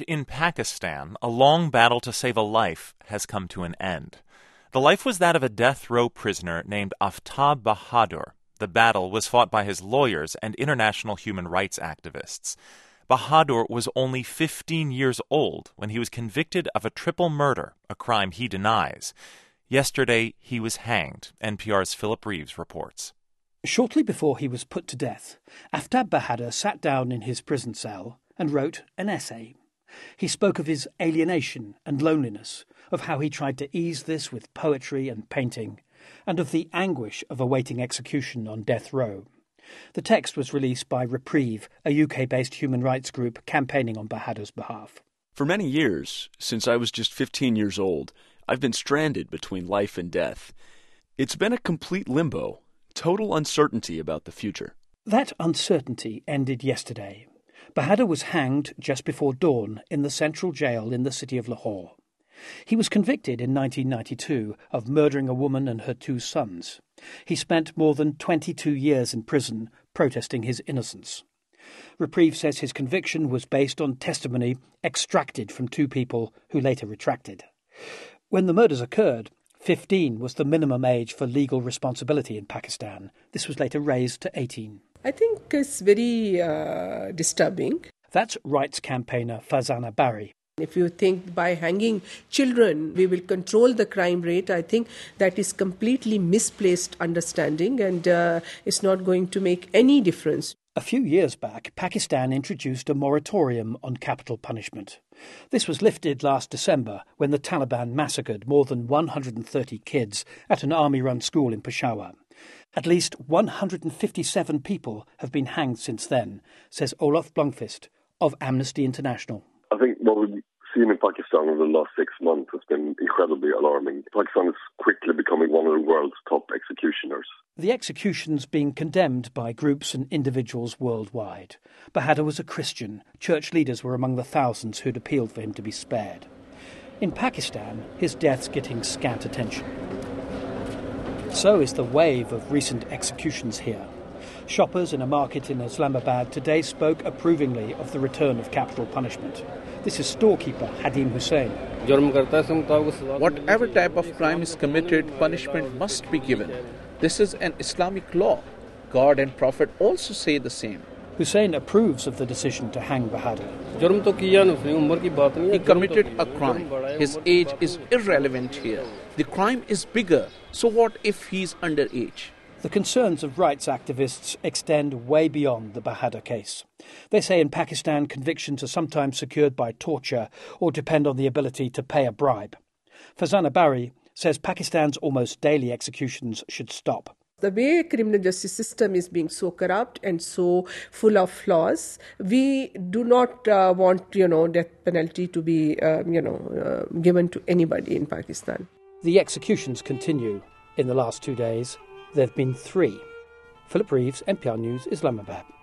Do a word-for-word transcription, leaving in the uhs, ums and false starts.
In Pakistan, a long battle to save a life has come to an end. The life was that of a death row prisoner named Aftab Bahadur. The battle was fought by his lawyers and international human rights activists. Bahadur was only fifteen years old when he was convicted of a triple murder, a crime he denies. Yesterday, he was hanged, N P R's Philip Reeves reports. Shortly before he was put to death, Aftab Bahadur sat down in his prison cell and wrote an essay. He spoke of his alienation and loneliness, of how he tried to ease this with poetry and painting, and of the anguish of awaiting execution on death row. The text was released by Reprieve, a U K-based human rights group campaigning on Bahadur's behalf. For many years, since I was just fifteen years old, I've been stranded between life and death. It's been a complete limbo, total uncertainty about the future. That uncertainty ended yesterday. Bahadur was hanged just before dawn in the central jail in the city of Lahore. He was convicted in nineteen ninety-two of murdering a woman and her two sons. He spent more than twenty-two years in prison protesting his innocence. Reprieve says his conviction was based on testimony extracted from two people who later retracted. When the murders occurred, fifteen was the minimum age for legal responsibility in Pakistan. This was later raised to eighteen. I think it's very uh, disturbing. That's rights campaigner Fazana Barry. If you think by hanging children we will control the crime rate, I think that is completely misplaced understanding and uh, it's not going to make any difference. A few years back, Pakistan introduced a moratorium on capital punishment. This was lifted last December when the Taliban massacred more than one hundred thirty kids at an army-run school in Peshawar. At least one hundred fifty-seven people have been hanged since then, says Olaf Blomqvist of Amnesty International. I think what we've seen in Pakistan over the last six months has been incredibly alarming. Pakistan is quickly becoming one of the world's top executioners. The executions being condemned by groups and individuals worldwide. Bahadur was a Christian. Church leaders were among the thousands who'd appealed for him to be spared. In Pakistan, his death's getting scant attention. So is the wave of recent executions here. Shoppers in a market in Islamabad today spoke approvingly of the return of capital punishment. This is storekeeper Hadim Hussain. Whatever type of crime is committed, punishment must be given. This is an Islamic law. God and Prophet also say the same. Hussain approves of the decision to hang Bahadur. He committed a crime. His age is irrelevant here. The crime is bigger. So what if he's underage? The concerns of rights activists extend way beyond the Bahadur case. They say in Pakistan convictions are sometimes secured by torture or depend on the ability to pay a bribe. Fazana Barry says Pakistan's almost daily executions should stop. The way criminal justice system is being so corrupt and so full of flaws, we do not uh, want, you know, death penalty to be, uh, you know, uh, given to anybody in Pakistan. The executions continue. In the last two days, there have been three. Philip Reeves, N P R News, Islamabad.